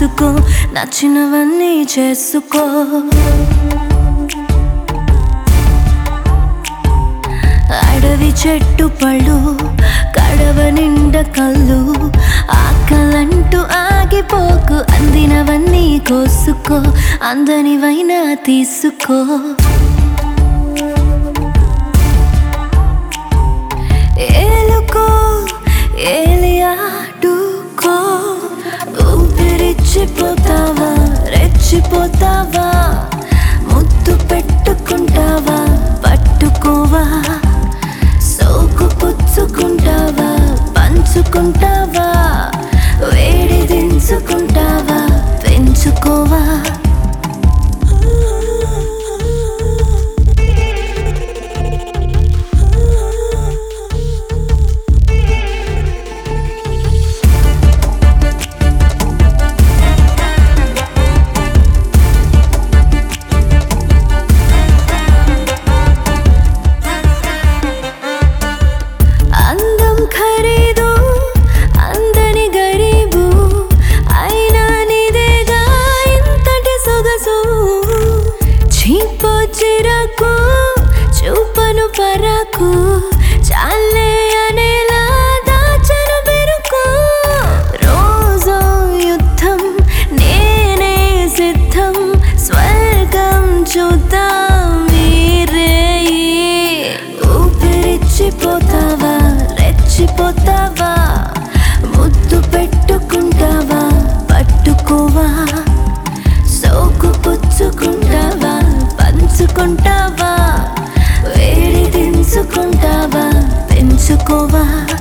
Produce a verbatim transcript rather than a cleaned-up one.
రాసుకో, నచ్చినవన్నీ చేసుకో. అడవి చెట్టు పళ్ళు, కడవ నిండ కళ్ళు, ఆకలంటూ ఆగిపోకు, అందినవన్నీ కోసుకో, అందనివైనా తీసుకో. ఏలుకో ఏలియాడుకో, ఊపిరిచ్చిపోతావా, రెచ్చిపోతావా, ముద్దు పెట్టుకుంటావా, పట్టుకోవా, సోకు పుచ్చుకుంటావా, పంచుకుంటావా, వేడి దించుకుంటావా, పెంచుకోవా. ఖరీదు అందని గరీబు అయినా నీదేగా ఇంతటి సొగసు. చీపో చిరకు చూపను పరకు, చాలే అనేలా దాచను బెరుకు. రోజో యుద్ధం నేనే సిద్ధం, స్వర్గం చూద్దాం మీరే. ఊపిరిచ్చిపోతావా, రెచ్చిపోతావా, ముద్దు పెట్టుకుంటావా, పట్టుకోవా, సోకు పుచ్చుకుంటావా, పంచుకుంటావా, వేడి దించుకుంటావా, పెంచుకోవా.